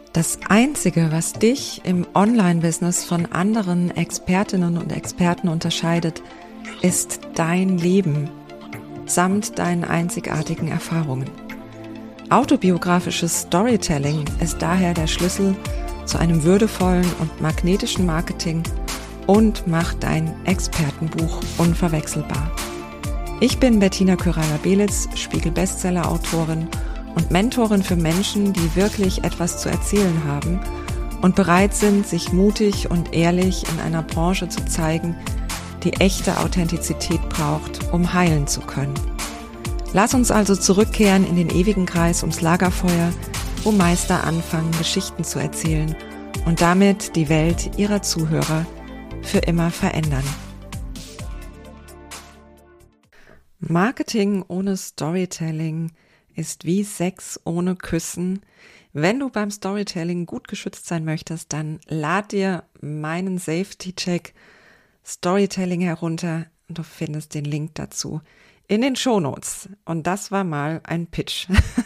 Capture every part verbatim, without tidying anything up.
Das Einzige, was dich im Online-Business von anderen Expertinnen und Experten unterscheidet, ist dein Leben samt deinen einzigartigen Erfahrungen. Autobiografisches Storytelling ist daher der Schlüssel zu einem würdevollen und magnetischen Marketing und macht dein Expertenbuch unverwechselbar. Ich bin Bettina Küraya-Belitz, Spiegel-Bestseller-Autorin und Mentorin für Menschen, die wirklich etwas zu erzählen haben und bereit sind, sich mutig und ehrlich in einer Branche zu zeigen, die echte Authentizität braucht, um heilen zu können. Lass uns also zurückkehren in den ewigen Kreis ums Lagerfeuer, wo Meister anfangen, Geschichten zu erzählen und damit die Welt ihrer Zuhörer für immer verändern. Marketing ohne Storytelling ist wie Sex ohne Küssen. Wenn du beim Storytelling gut geschützt sein möchtest, dann lad dir meinen Safety-Check Storytelling herunter und du findest den Link dazu in den Shownotes. Und das war mal ein Pitch.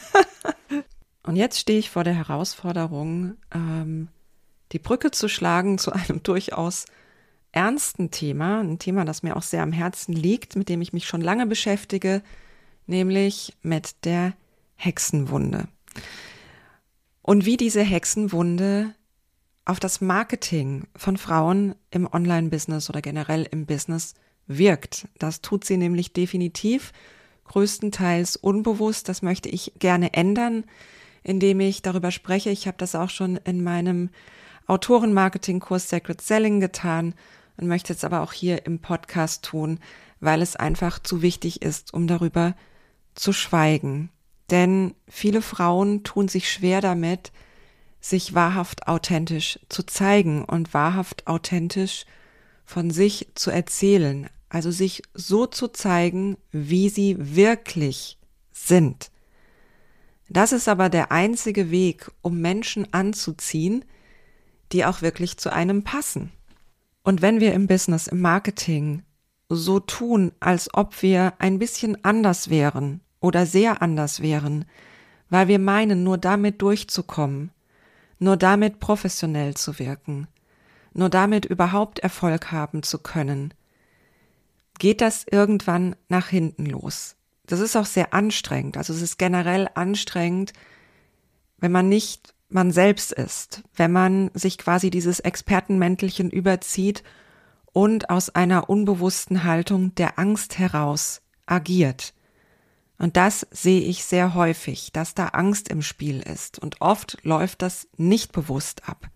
Und jetzt stehe ich vor der Herausforderung, ähm, die Brücke zu schlagen zu einem durchaus ernsten Thema, ein Thema, das mir auch sehr am Herzen liegt, mit dem ich mich schon lange beschäftige, nämlich mit der Hexenwunde. Und wie diese Hexenwunde auf das Marketing von Frauen im Online-Business oder generell im Business wirkt. Das tut sie nämlich definitiv, größtenteils unbewusst. Das möchte ich gerne ändern, indem ich darüber spreche. Ich habe das auch schon in meinem Autorenmarketing-Kurs Sacred Selling getan und möchte es aber auch hier im Podcast tun, weil es einfach zu wichtig ist, um darüber zu schweigen. Denn viele Frauen tun sich schwer damit, sich wahrhaft authentisch zu zeigen und wahrhaft authentisch von sich zu erzählen, also sich so zu zeigen, wie sie wirklich sind. Das ist aber der einzige Weg, um Menschen anzuziehen, die auch wirklich zu einem passen. Und wenn wir im Business, im Marketing so tun, als ob wir ein bisschen anders wären oder sehr anders wären, weil wir meinen, nur damit durchzukommen, nur damit professionell zu wirken, nur damit überhaupt Erfolg haben zu können, geht das irgendwann nach hinten los. Das ist auch sehr anstrengend. Also es ist generell anstrengend, wenn man nicht man selbst ist, wenn man sich quasi dieses Expertenmäntelchen überzieht und aus einer unbewussten Haltung der Angst heraus agiert. Und das sehe ich sehr häufig, dass da Angst im Spiel ist. Und oft läuft das nicht bewusst ab.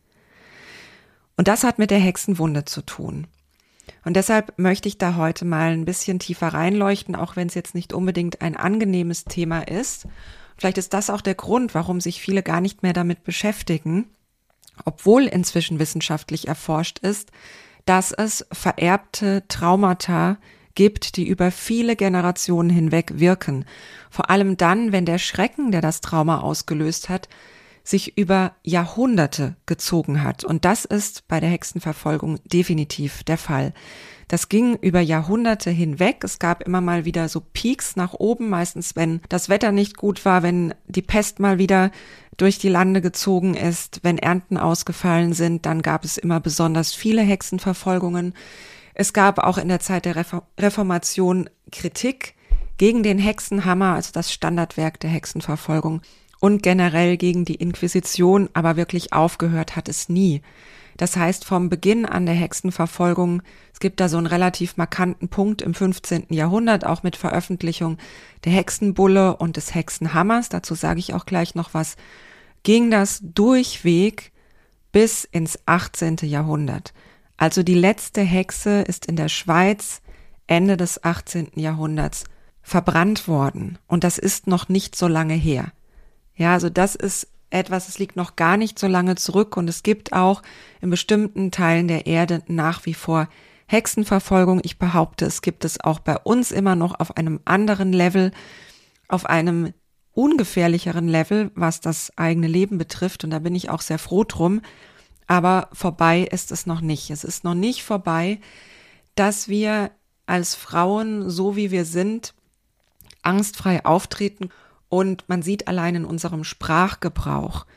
Und das hat mit der Hexenwunde zu tun. Und deshalb möchte ich da heute mal ein bisschen tiefer reinleuchten, auch wenn es jetzt nicht unbedingt ein angenehmes Thema ist. Vielleicht ist das auch der Grund, warum sich viele gar nicht mehr damit beschäftigen, obwohl inzwischen wissenschaftlich erforscht ist, dass es vererbte Traumata gibt, die über viele Generationen hinweg wirken. Vor allem dann, wenn der Schrecken, der das Trauma ausgelöst hat, sich über Jahrhunderte gezogen hat. Und das ist bei der Hexenverfolgung definitiv der Fall. Das ging über Jahrhunderte hinweg. Es gab immer mal wieder so Peaks nach oben, meistens wenn das Wetter nicht gut war, wenn die Pest mal wieder durch die Lande gezogen ist, wenn Ernten ausgefallen sind, dann gab es immer besonders viele Hexenverfolgungen. Es gab auch in der Zeit der Reformation Kritik gegen den Hexenhammer, also das Standardwerk der Hexenverfolgung, und generell gegen die Inquisition, aber wirklich aufgehört hat es nie. Das heißt, vom Beginn an der Hexenverfolgung, es gibt da so einen relativ markanten Punkt im fünfzehnten Jahrhundert, auch mit Veröffentlichung der Hexenbulle und des Hexenhammers, dazu sage ich auch gleich noch was, ging das durchweg bis ins achtzehnten Jahrhundert. Also die letzte Hexe ist in der Schweiz Ende des achtzehnten Jahrhunderts verbrannt worden. Und das ist noch nicht so lange her. Ja, also das ist etwas, es liegt noch gar nicht so lange zurück und es gibt auch in bestimmten Teilen der Erde nach wie vor Hexenverfolgung. Ich behaupte, es gibt es auch bei uns immer noch auf einem anderen Level, auf einem ungefährlicheren Level, was das eigene Leben betrifft, und da bin ich auch sehr froh drum. Aber vorbei ist es noch nicht. Es ist noch nicht vorbei, dass wir als Frauen, so wie wir sind, angstfrei auftreten. Und man sieht allein in unserem Sprachgebrauch,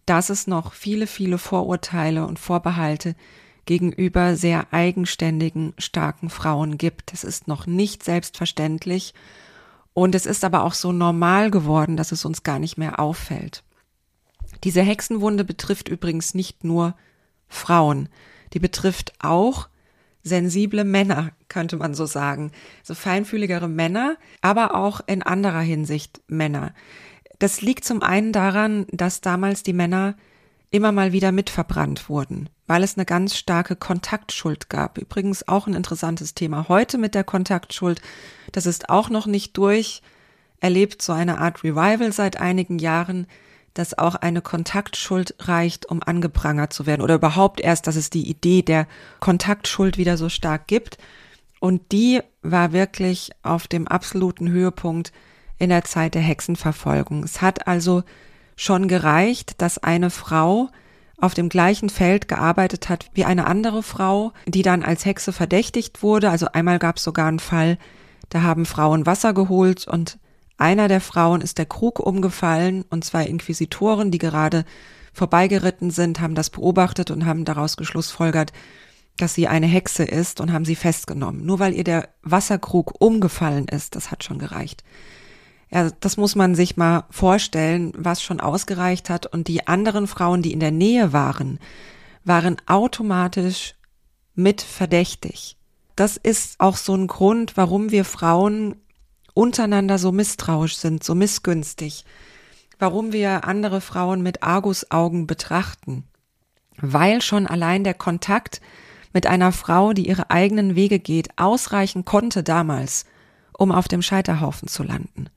dass es noch viele, viele Vorurteile und Vorbehalte gegenüber sehr eigenständigen, starken Frauen gibt. Es ist noch nicht selbstverständlich und es ist aber auch so normal geworden, dass es uns gar nicht mehr auffällt. Diese Hexenwunde betrifft übrigens nicht nur Frauen, die betrifft auch sensible Männer, könnte man so sagen. So feinfühligere Männer, aber auch in anderer Hinsicht Männer. Das liegt zum einen daran, dass damals die Männer immer mal wieder mitverbrannt wurden, weil es eine ganz starke Kontaktschuld gab. Übrigens auch ein interessantes Thema heute mit der Kontaktschuld. Das ist auch noch nicht durch, erlebt so eine Art Revival seit einigen Jahren, dass auch eine Kontaktschuld reicht, um angeprangert zu werden oder überhaupt erst, dass es die Idee der Kontaktschuld wieder so stark gibt. Und die war wirklich auf dem absoluten Höhepunkt in der Zeit der Hexenverfolgung. Es hat also schon gereicht, dass eine Frau auf dem gleichen Feld gearbeitet hat wie eine andere Frau, die dann als Hexe verdächtigt wurde. Also einmal gab es sogar einen Fall, da haben Frauen Wasser geholt und einer der Frauen ist der Krug umgefallen und zwei Inquisitoren, die gerade vorbeigeritten sind, haben das beobachtet und haben daraus geschlussfolgert, dass sie eine Hexe ist und haben sie festgenommen. Nur weil ihr der Wasserkrug umgefallen ist, das hat schon gereicht. Ja, das muss man sich mal vorstellen, was schon ausgereicht hat. Und die anderen Frauen, die in der Nähe waren, waren automatisch mit verdächtig. Das ist auch so ein Grund, warum wir Frauen untereinander so misstrauisch sind, so missgünstig, warum wir andere Frauen mit Argusaugen betrachten, weil schon allein der Kontakt mit einer Frau, die ihre eigenen Wege geht, ausreichen konnte damals, um auf dem Scheiterhaufen zu landen.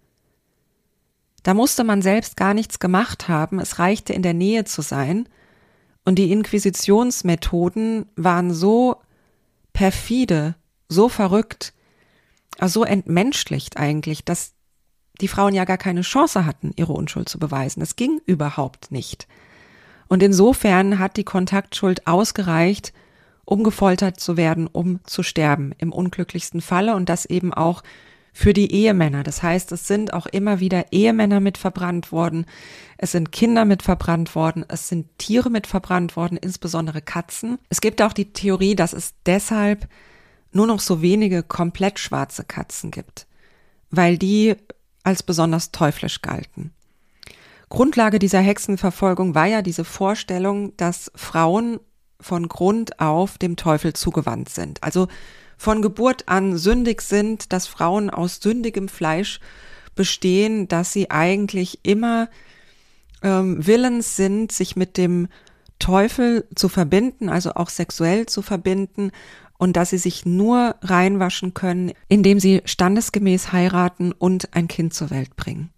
Da musste man selbst gar nichts gemacht haben, es reichte in der Nähe zu sein und die Inquisitionsmethoden waren so perfide, so verrückt, so entmenschlicht eigentlich, dass die Frauen ja gar keine Chance hatten, ihre Unschuld zu beweisen. Es ging überhaupt nicht. Und insofern hat die Kontaktschuld ausgereicht, um gefoltert zu werden, um zu sterben, im unglücklichsten Falle und das eben auch für die Ehemänner. Das heißt, es sind auch immer wieder Ehemänner mit verbrannt worden, es sind Kinder mit verbrannt worden, es sind Tiere mit verbrannt worden, insbesondere Katzen. Es gibt auch die Theorie, dass es deshalb nur noch so wenige komplett schwarze Katzen gibt, weil die als besonders teuflisch galten. Grundlage dieser Hexenverfolgung war ja diese Vorstellung, dass Frauen von Grund auf dem Teufel zugewandt sind. Also von Geburt an sündig sind, dass Frauen aus sündigem Fleisch bestehen, dass sie eigentlich immer ähm, willens sind, sich mit dem Teufel zu verbinden, also auch sexuell zu verbinden und dass sie sich nur reinwaschen können, indem sie standesgemäß heiraten und ein Kind zur Welt bringen.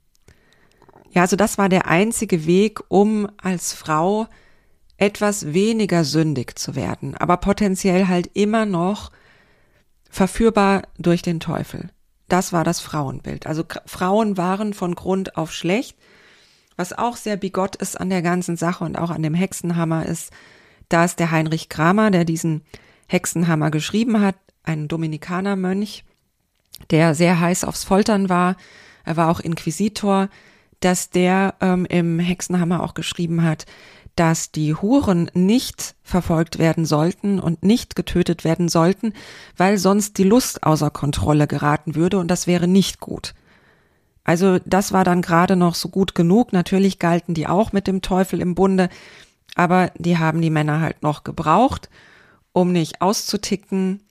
Ja, also das war der einzige Weg, um als Frau etwas weniger sündig zu werden, aber potenziell halt immer noch verführbar durch den Teufel. Das war das Frauenbild. Also K- Frauen waren von Grund auf schlecht. Was auch sehr bigott ist an der ganzen Sache und auch an dem Hexenhammer ist, da ist der Heinrich Kramer, der diesen Hexenhammer geschrieben hat, ein Dominikanermönch, der sehr heiß aufs Foltern war. Er war auch Inquisitor, dass der ähm, im Hexenhammer auch geschrieben hat, dass die Huren nicht verfolgt werden sollten und nicht getötet werden sollten, weil sonst die Lust außer Kontrolle geraten würde und das wäre nicht gut. Also das war dann gerade noch so gut genug. Natürlich galten die auch mit dem Teufel im Bunde, aber die haben die Männer halt noch gebraucht, um nicht auszuticken.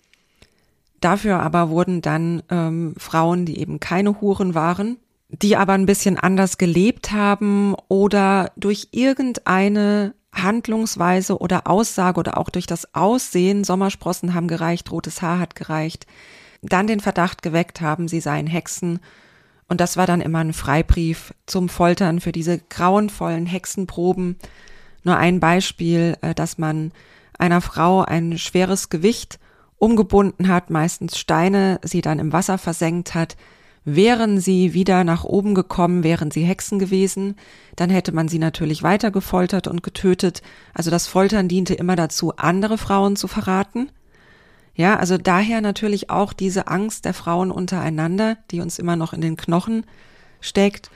Dafür aber wurden dann ähm, Frauen, die eben keine Huren waren, die aber ein bisschen anders gelebt haben oder durch irgendeine Handlungsweise oder Aussage oder auch durch das Aussehen, Sommersprossen haben gereicht, rotes Haar hat gereicht, dann den Verdacht geweckt haben, sie seien Hexen. Und das war dann immer ein Freibrief zum Foltern für diese grauenvollen Hexenproben. Nur ein Beispiel, dass man einer Frau ein schweres Gewicht umgebunden hat, meistens Steine, sie dann im Wasser versenkt hat. Wären sie wieder nach oben gekommen, wären sie Hexen gewesen, dann hätte man sie natürlich weiter gefoltert und getötet. Also das Foltern diente immer dazu, andere Frauen zu verraten. Ja, also daher natürlich auch diese Angst der Frauen untereinander, die uns immer noch in den Knochen steckt.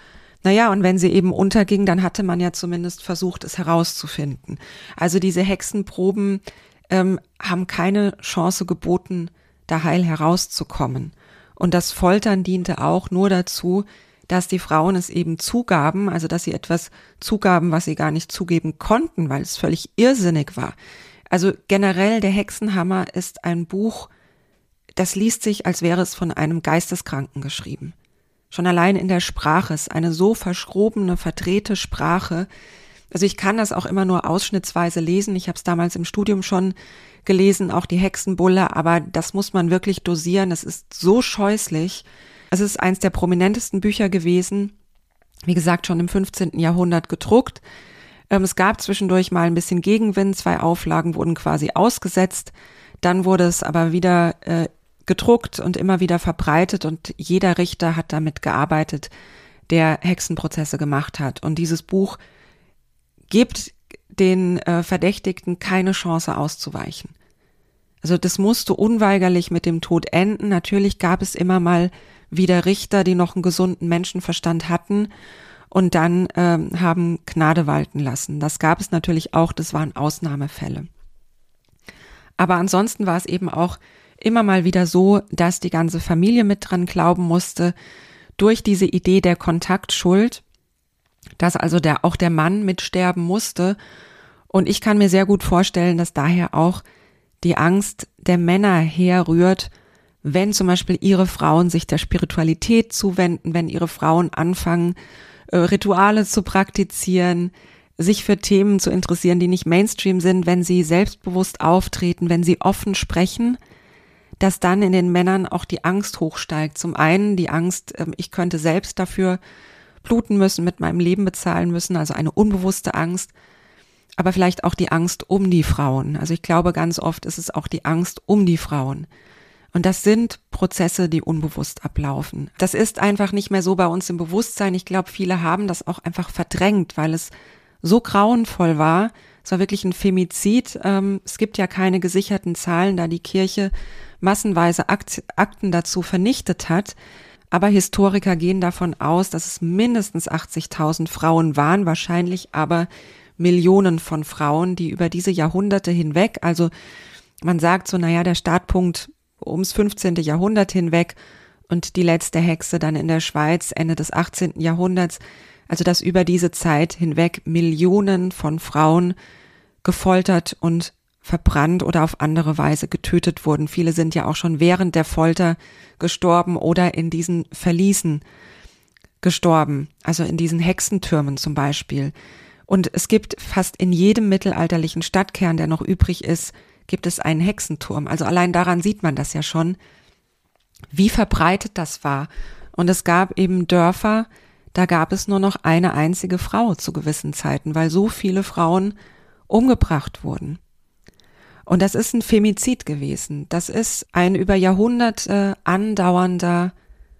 Naja, und wenn sie eben unterging, dann hatte man ja zumindest versucht, es herauszufinden. Also diese Hexenproben ähm, haben keine Chance geboten, da heil herauszukommen. Und das Foltern diente auch nur dazu, dass die Frauen es eben zugaben, also dass sie etwas zugaben, was sie gar nicht zugeben konnten, weil es völlig irrsinnig war. Also generell, der Hexenhammer ist ein Buch, das liest sich, als wäre es von einem Geisteskranken geschrieben. Schon allein in der Sprache ist eine so verschrobene, verdrehte Sprache. Also ich kann das auch immer nur ausschnittsweise lesen. Ich habe es damals im Studium schon gelesen, auch die Hexenbulle, aber das muss man wirklich dosieren. Es ist so scheußlich. Es ist eins der prominentesten Bücher gewesen. Wie gesagt, schon im fünfzehnten Jahrhundert gedruckt. Es gab zwischendurch mal ein bisschen Gegenwind. Zwei Auflagen wurden quasi ausgesetzt. Dann wurde es aber wieder äh, gedruckt und immer wieder verbreitet und jeder Richter hat damit gearbeitet, der Hexenprozesse gemacht hat. Und dieses Buch gibt den äh, Verdächtigten keine Chance auszuweichen. Also das musste unweigerlich mit dem Tod enden. Natürlich gab es immer mal wieder Richter, die noch einen gesunden Menschenverstand hatten und dann ähm, haben Gnade walten lassen. Das gab es natürlich auch, das waren Ausnahmefälle. Aber ansonsten war es eben auch immer mal wieder so, dass die ganze Familie mit dran glauben musste, durch diese Idee der Kontaktschuld, dass also der, auch der Mann mitsterben musste. Und ich kann mir sehr gut vorstellen, dass daher auch die Angst der Männer herrührt, wenn zum Beispiel ihre Frauen sich der Spiritualität zuwenden, wenn ihre Frauen anfangen, äh, Rituale zu praktizieren, sich für Themen zu interessieren, die nicht Mainstream sind, wenn sie selbstbewusst auftreten, wenn sie offen sprechen, dass dann in den Männern auch die Angst hochsteigt. Zum einen die Angst, ich könnte selbst dafür bluten müssen, mit meinem Leben bezahlen müssen, also eine unbewusste Angst, aber vielleicht auch die Angst um die Frauen. Also ich glaube, ganz oft ist es auch die Angst um die Frauen. Und das sind Prozesse, die unbewusst ablaufen. Das ist einfach nicht mehr so bei uns im Bewusstsein. Ich glaube, viele haben das auch einfach verdrängt, weil es so grauenvoll war. Es war wirklich ein Femizid. Es gibt ja keine gesicherten Zahlen, da die Kirche massenweise Akten dazu vernichtet hat. Aber Historiker gehen davon aus, dass es mindestens achtzigtausend Frauen waren, wahrscheinlich aber Millionen von Frauen, die über diese Jahrhunderte hinweg, also man sagt so, naja, der Startpunkt ums fünfzehnte Jahrhundert hinweg und die letzte Hexe dann in der Schweiz Ende des achtzehnten Jahrhunderts, also dass über diese Zeit hinweg Millionen von Frauen gefoltert und verbrannt oder auf andere Weise getötet wurden. Viele sind ja auch schon während der Folter gestorben oder in diesen Verließen gestorben, also in diesen Hexentürmen zum Beispiel. Und es gibt fast in jedem mittelalterlichen Stadtkern, der noch übrig ist, gibt es einen Hexenturm. Also allein daran sieht man das ja schon, wie verbreitet das war. Und es gab eben Dörfer, da gab es nur noch eine einzige Frau zu gewissen Zeiten, weil so viele Frauen umgebracht wurden. Und das ist ein Femizid gewesen. Das ist ein über Jahrhunderte andauernder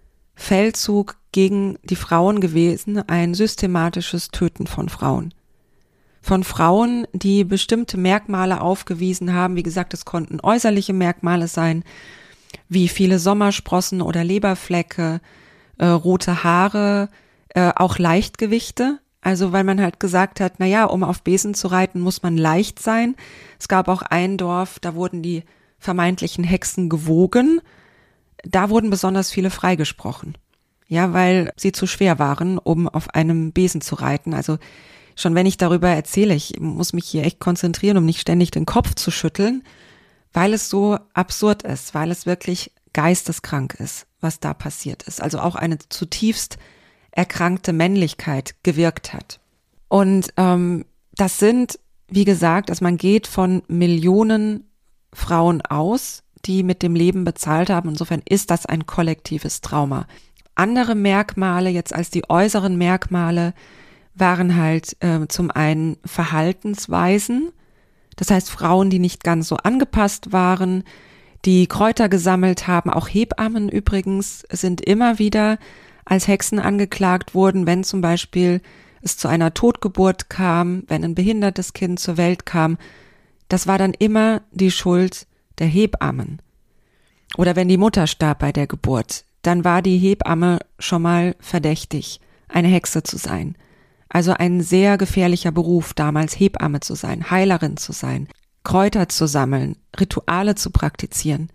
Feldzug gegen die Frauen gewesen, ein systematisches Töten von Frauen. Von Frauen, die bestimmte Merkmale aufgewiesen haben. Wie gesagt, es konnten äußerliche Merkmale sein, wie viele Sommersprossen oder Leberflecke, äh, rote Haare, äh, auch Leichtgewichte. Also weil man halt gesagt hat, na ja, um auf Besen zu reiten, muss man leicht sein. Es gab auch ein Dorf, da wurden die vermeintlichen Hexen gewogen. Da wurden besonders viele freigesprochen. Ja, weil sie zu schwer waren, um auf einem Besen zu reiten. Also schon wenn ich darüber erzähle, ich muss mich hier echt konzentrieren, um nicht ständig den Kopf zu schütteln, weil es so absurd ist, weil es wirklich geisteskrank ist, was da passiert ist. Also auch eine zutiefst erkrankte Männlichkeit gewirkt hat. Und ähm, das sind, wie gesagt, also man geht von Millionen Frauen aus, die mit dem Leben bezahlt haben. Insofern ist das ein kollektives Trauma. Andere Merkmale jetzt als die äußeren Merkmale waren halt äh, zum einen Verhaltensweisen, das heißt Frauen, die nicht ganz so angepasst waren, die Kräuter gesammelt haben, auch Hebammen übrigens sind immer wieder als Hexen angeklagt wurden, wenn zum Beispiel es zu einer Totgeburt kam, wenn ein behindertes Kind zur Welt kam. Das war dann immer die Schuld der Hebammen. Oder wenn die Mutter starb bei der Geburt, dann war die Hebamme schon mal verdächtig eine Hexe zu sein. Also ein sehr gefährlicher Beruf damals, Hebamme zu sein, Heilerin zu sein, Kräuter zu sammeln, Rituale zu praktizieren.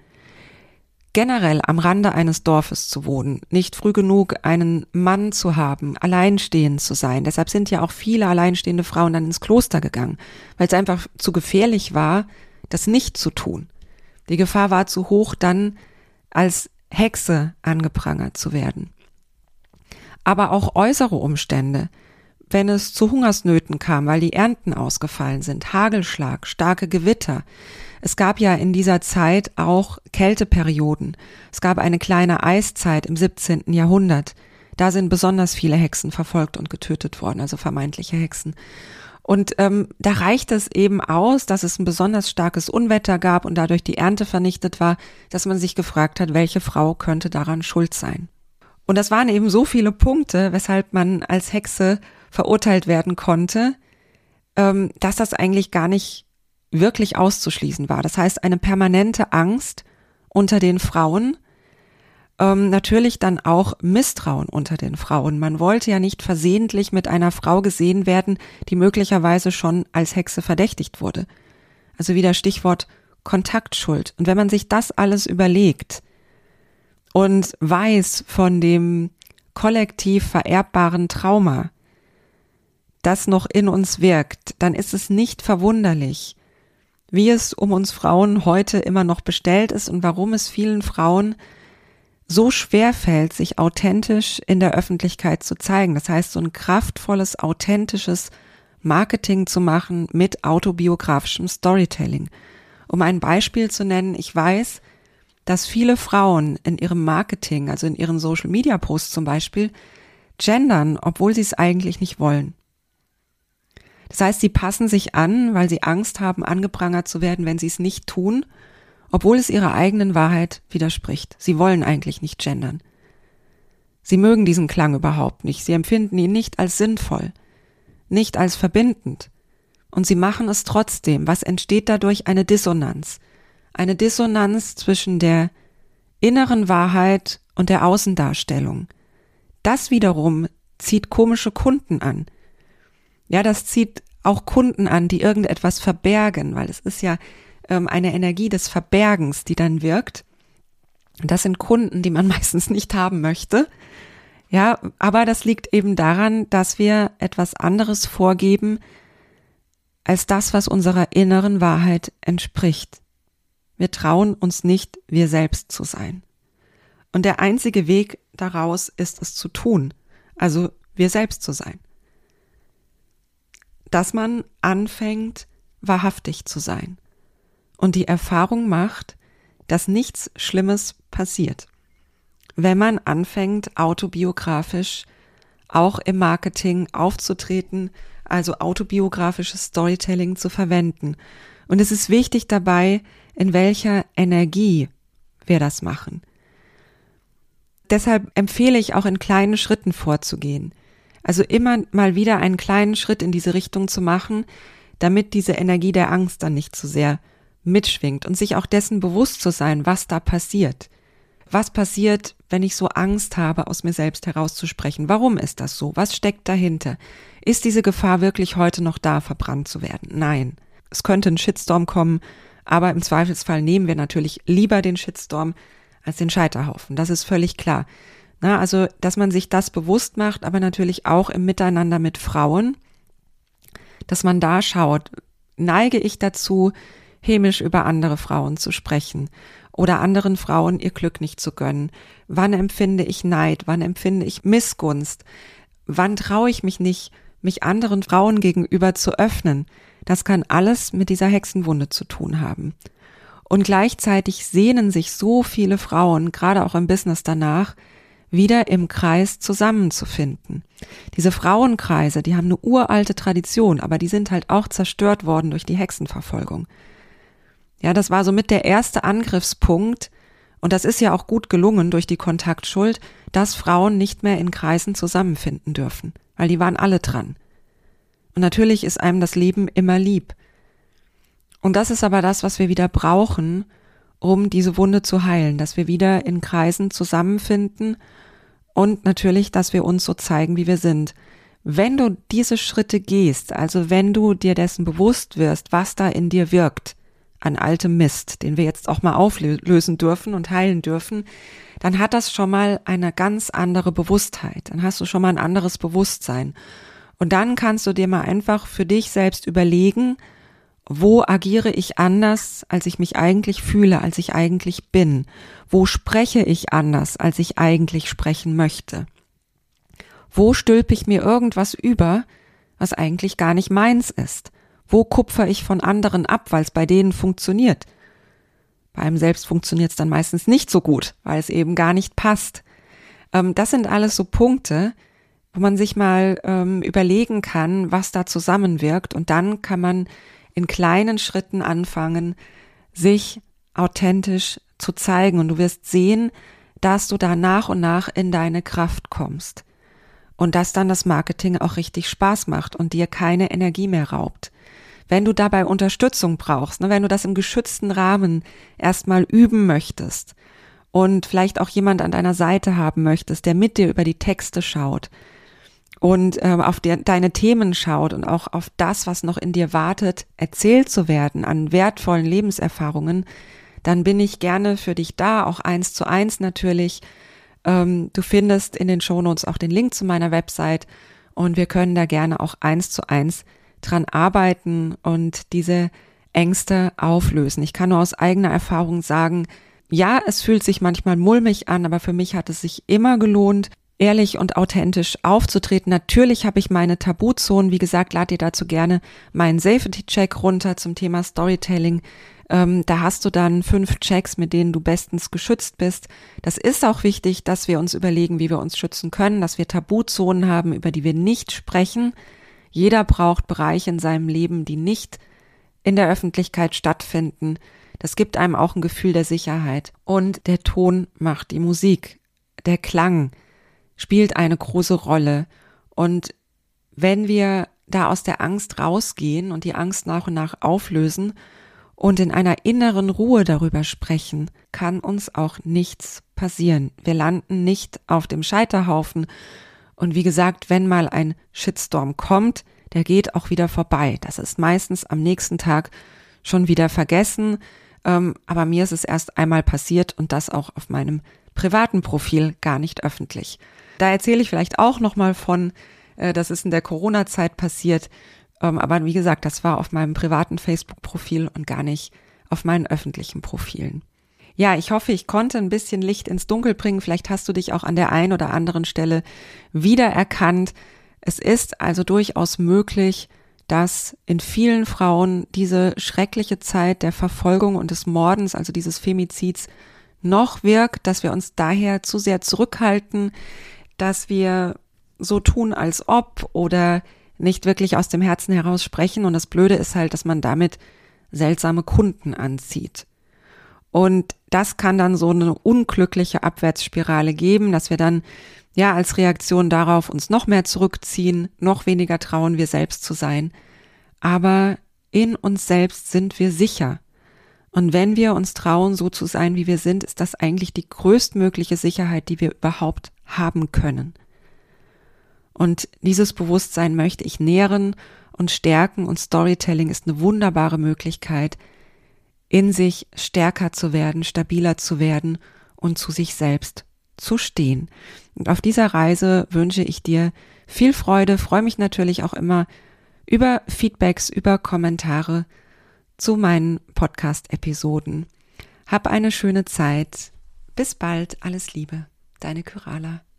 Generell am Rande eines Dorfes zu wohnen, nicht früh genug einen Mann zu haben, alleinstehend zu sein. Deshalb sind ja auch viele alleinstehende Frauen dann ins Kloster gegangen, weil es einfach zu gefährlich war, das nicht zu tun. Die Gefahr war zu hoch, dann als Hexe angeprangert zu werden. Aber auch äußere Umstände, wenn es zu Hungersnöten kam, weil die Ernten ausgefallen sind, Hagelschlag, starke Gewitter. Es gab ja in dieser Zeit auch Kälteperioden. Es gab eine kleine Eiszeit im siebzehnten Jahrhundert. Da sind besonders viele Hexen verfolgt und getötet worden, also vermeintliche Hexen. Und ähm, da reicht es eben aus, dass es ein besonders starkes Unwetter gab und dadurch die Ernte vernichtet war, dass man sich gefragt hat, welche Frau könnte daran schuld sein. Und das waren eben so viele Punkte, weshalb man als Hexe verurteilt werden konnte, ähm, dass das eigentlich gar nicht wirklich auszuschließen war. Das heißt, eine permanente Angst unter den Frauen, ähm, natürlich dann auch Misstrauen unter den Frauen. Man wollte ja nicht versehentlich mit einer Frau gesehen werden, die möglicherweise schon als Hexe verdächtigt wurde. Also wieder Stichwort Kontaktschuld. Und wenn man sich das alles überlegt und weiß von dem kollektiv vererbbaren Trauma, das noch in uns wirkt, dann ist es nicht verwunderlich, wie es um uns Frauen heute immer noch bestellt ist und warum es vielen Frauen so schwer fällt, sich authentisch in der Öffentlichkeit zu zeigen. Das heißt, so ein kraftvolles, authentisches Marketing zu machen mit autobiografischem Storytelling. Um ein Beispiel zu nennen, ich weiß, dass viele Frauen in ihrem Marketing, also in ihren Social-Media-Posts zum Beispiel, gendern, obwohl sie es eigentlich nicht wollen. Das heißt, sie passen sich an, weil sie Angst haben, angeprangert zu werden, wenn sie es nicht tun, obwohl es ihrer eigenen Wahrheit widerspricht. Sie wollen eigentlich nicht gendern. Sie mögen diesen Klang überhaupt nicht. Sie empfinden ihn nicht als sinnvoll, nicht als verbindend. Und sie machen es trotzdem. Was entsteht dadurch? Eine Dissonanz. Eine Dissonanz zwischen der inneren Wahrheit und der Außendarstellung. Das wiederum zieht komische Kunden an. Ja, das zieht auch Kunden an, die irgendetwas verbergen, weil es ist ja ähm, eine Energie des Verbergens, die dann wirkt. Und das sind Kunden, die man meistens nicht haben möchte. Ja, aber das liegt eben daran, dass wir etwas anderes vorgeben, als das, was unserer inneren Wahrheit entspricht. Wir trauen uns nicht, wir selbst zu sein. Und der einzige Weg daraus ist es zu tun, also wir selbst zu sein. Dass man anfängt, wahrhaftig zu sein und die Erfahrung macht, dass nichts Schlimmes passiert, wenn man anfängt, autobiografisch auch im Marketing aufzutreten, also autobiografisches Storytelling zu verwenden. Und es ist wichtig dabei, in welcher Energie wir das machen. Deshalb empfehle ich auch in kleinen Schritten vorzugehen. Also immer mal wieder einen kleinen Schritt in diese Richtung zu machen, damit diese Energie der Angst dann nicht zu sehr mitschwingt und sich auch dessen bewusst zu sein, was da passiert. Was passiert, wenn ich so Angst habe, aus mir selbst herauszusprechen? Warum ist das so? Was steckt dahinter? Ist diese Gefahr wirklich heute noch da, verbrannt zu werden? Nein. Es könnte ein Shitstorm kommen, aber im Zweifelsfall nehmen wir natürlich lieber den Shitstorm als den Scheiterhaufen. Das ist völlig klar. Na, also, dass man sich das bewusst macht, aber natürlich auch im Miteinander mit Frauen, dass man da schaut, neige ich dazu, hämisch über andere Frauen zu sprechen oder anderen Frauen ihr Glück nicht zu gönnen? Wann empfinde ich Neid? Wann empfinde ich Missgunst? Wann traue ich mich nicht, mich anderen Frauen gegenüber zu öffnen? Das kann alles mit dieser Hexenwunde zu tun haben. Und gleichzeitig sehnen sich so viele Frauen, gerade auch im Business danach, wieder im Kreis zusammenzufinden. Diese Frauenkreise, die haben eine uralte Tradition, aber die sind halt auch zerstört worden durch die Hexenverfolgung. Ja, das war somit der erste Angriffspunkt, und das ist ja auch gut gelungen durch die Kontaktschuld, dass Frauen nicht mehr in Kreisen zusammenfinden dürfen, weil die waren alle dran. Und natürlich ist einem das Leben immer lieb. Und das ist aber das, was wir wieder brauchen, um diese Wunde zu heilen, dass wir wieder in Kreisen zusammenfinden und natürlich, dass wir uns so zeigen, wie wir sind. Wenn du diese Schritte gehst, also wenn du dir dessen bewusst wirst, was da in dir wirkt, an altem Mist, den wir jetzt auch mal auflösen dürfen und heilen dürfen, dann hat das schon mal eine ganz andere Bewusstheit. Dann hast du schon mal ein anderes Bewusstsein. Und dann kannst du dir mal einfach für dich selbst überlegen, wo agiere ich anders, als ich mich eigentlich fühle, als ich eigentlich bin? Wo spreche ich anders, als ich eigentlich sprechen möchte? Wo stülpe ich mir irgendwas über, was eigentlich gar nicht meins ist? Wo kupfer ich von anderen ab, weil es bei denen funktioniert? Bei einem selbst funktioniert es dann meistens nicht so gut, weil es eben gar nicht passt. Ähm, das sind alles so Punkte, wo man sich mal ähm, überlegen kann, was da zusammenwirkt, und dann kann man in kleinen Schritten anfangen, sich authentisch zu zeigen, und du wirst sehen, dass du da nach und nach in deine Kraft kommst und dass dann das Marketing auch richtig Spaß macht und dir keine Energie mehr raubt. Wenn du dabei Unterstützung brauchst, ne, wenn du das im geschützten Rahmen erstmal üben möchtest und vielleicht auch jemand an deiner Seite haben möchtest, der mit dir über die Texte schaut und ähm, auf der, deine Themen schaut und auch auf das, was noch in dir wartet, erzählt zu werden an wertvollen Lebenserfahrungen, dann bin ich gerne für dich da, auch eins zu eins natürlich. Ähm, du findest in den Shownotes auch den Link zu meiner Website, und wir können da gerne auch eins zu eins dran arbeiten und diese Ängste auflösen. Ich kann nur aus eigener Erfahrung sagen, ja, es fühlt sich manchmal mulmig an, aber für mich hat es sich immer gelohnt, ehrlich und authentisch aufzutreten. Natürlich habe ich meine Tabuzonen. Wie gesagt, lad dir dazu gerne meinen Safety-Check runter zum Thema Storytelling. Ähm, da hast du dann fünf Checks, mit denen du bestens geschützt bist. Das ist auch wichtig, dass wir uns überlegen, wie wir uns schützen können, dass wir Tabuzonen haben, über die wir nicht sprechen. Jeder braucht Bereiche in seinem Leben, die nicht in der Öffentlichkeit stattfinden. Das gibt einem auch ein Gefühl der Sicherheit. Und der Ton macht die Musik. Der Klang spielt eine große Rolle. Und wenn wir da aus der Angst rausgehen und die Angst nach und nach auflösen und in einer inneren Ruhe darüber sprechen, kann uns auch nichts passieren. Wir landen nicht auf dem Scheiterhaufen. Und wie gesagt, wenn mal ein Shitstorm kommt, der geht auch wieder vorbei. Das ist meistens am nächsten Tag schon wieder vergessen. Ähm, aber mir ist es erst einmal passiert, und das auch auf meinem privaten Profil, gar nicht öffentlich. Da erzähle ich vielleicht auch nochmal von, äh, das ist in der Corona-Zeit passiert. Ähm, aber wie gesagt, das war auf meinem privaten Facebook-Profil und gar nicht auf meinen öffentlichen Profilen. Ja, ich hoffe, ich konnte ein bisschen Licht ins Dunkel bringen. Vielleicht hast du dich auch an der einen oder anderen Stelle wiedererkannt. Es ist also durchaus möglich, dass in vielen Frauen diese schreckliche Zeit der Verfolgung und des Mordens, also dieses Femizids, noch wirkt, dass wir uns daher zu sehr zurückhalten, dass wir so tun, als ob, oder nicht wirklich aus dem Herzen heraus sprechen. Und das Blöde ist halt, dass man damit seltsame Kunden anzieht. Und das kann dann so eine unglückliche Abwärtsspirale geben, dass wir dann ja als Reaktion darauf uns noch mehr zurückziehen, noch weniger trauen, wir selbst zu sein. Aber in uns selbst sind wir sicher. Und wenn wir uns trauen, so zu sein, wie wir sind, ist das eigentlich die größtmögliche Sicherheit, die wir überhaupt haben können. Und dieses Bewusstsein möchte ich nähren und stärken, und Storytelling ist eine wunderbare Möglichkeit, in sich stärker zu werden, stabiler zu werden und zu sich selbst zu stehen. Und auf dieser Reise wünsche ich dir viel Freude, freue mich natürlich auch immer über Feedbacks, über Kommentare zu meinen Podcast-Episoden. Hab eine schöne Zeit. Bis bald, alles Liebe, deine Kyrala.